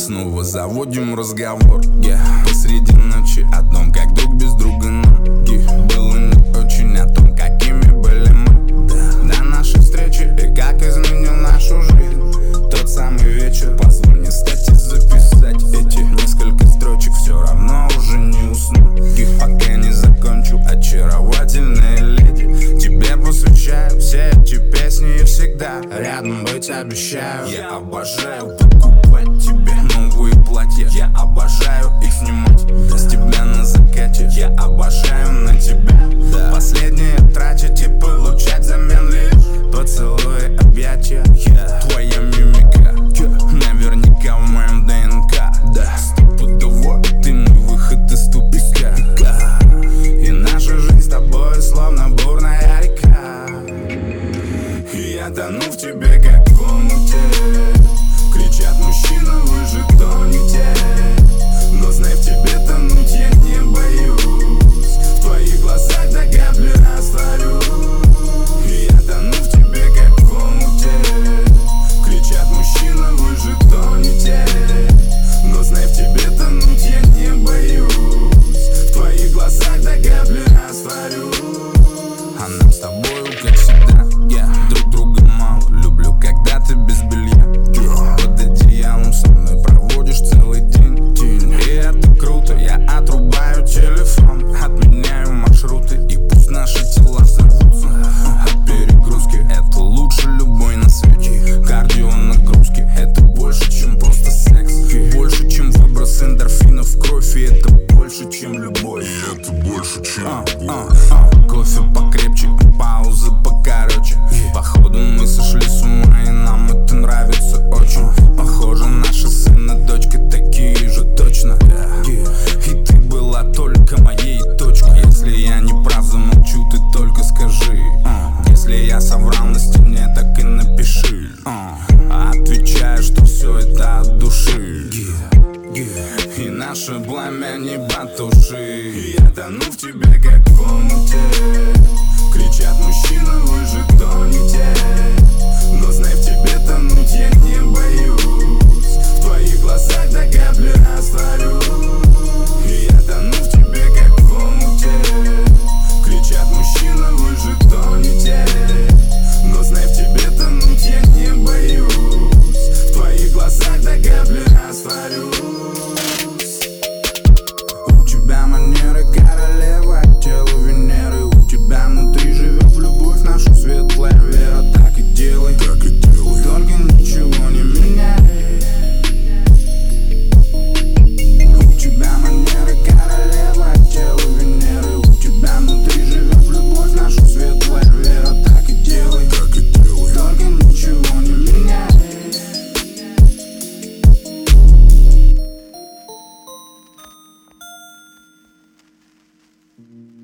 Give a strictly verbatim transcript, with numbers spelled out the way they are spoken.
снова заводим разговор, yeah. Посреди ночи о том, как друг без друга ноги. Было не очень о том, какими были мы, да. До нашей встречи и как изменил нашу жизнь тот самый вечер. Позволь мне стать и записать эти несколько строчек. Все равно уже не усну, пока не закончу, очаровательная леди. Тебе посвящаю все эти песни и всегда рядом быть обещаю. Я обожаю покупать тебе новые платья, я обожаю их снимать, да. С тебя на закате, я обожаю на тебя, да. Последнее тратить и получать взамен лишь поцелуи, объятия, yeah. Твоя мимика, yeah. Наверняка в моем ДНК, да. Стопудово ты мой выход из тупика, и наша жизнь с тобой словно бурная река. И я тону в тебе, как в омуте. Кричат: мужчина, вы же тонете. Но знай, в тебе тонуть я не боюсь. В твоих глазах до капли растворюсь. И я тону в тебе, как в омуте. Кричат: мужчина, вы же тонете. Но знай, в тебе тонуть я не боюсь. В твоих глазах до капли растворюсь. А нам с тобою, как всегда, yeah. Друг друга мало, люблю, когда ты без белья, yeah. Под одеялом со мной проводишь целый день, день. И это круто, я отрубаю телефон, отменяю маршруты, и пусть наши тела взорвутся от перегрузки. Это лучше любой на свете. Кардио нагрузки, это больше, чем просто секс, больше, чем выброс эндорфинов в кровь. И это больше, чем любовь. И это больше, чем а, а, а. Кофе покрепче, паузы покороче. Походу мы сошли с ума, и нам это нравится очень. Похоже, наши сын и дочка такие же точно, и ты была только моей точкой. Если я не прав, замолчу, ты только скажи. Если я соврал на стене, так и напиши. Отвечаю, что все это от души, и наше пламя не потуши. И я тону в тебе, как в омуте. Кричат: мужчина, вы же тонете. Но знай, в тебе тонуть я не боюсь. В твоих глазах до капли растворюсь. И я тону в тебе, как в омуте. Кричат: мужчина, вы же тонете. Но знай, в тебе тонуть я не боюсь. В твоих глазах до капли растворюсь. У тебя манеры королевы, тело Венеры. У тебя внутри живет любовь, нашу светлая вера. Так и делай, так и делай. только ничего не меняй. У тебя манеры королевы, тело Венеры. У тебя внутри живет любовь, нашу светлая вера. Так и делай, так и делай. только ничего не меняй. Mm-hmm.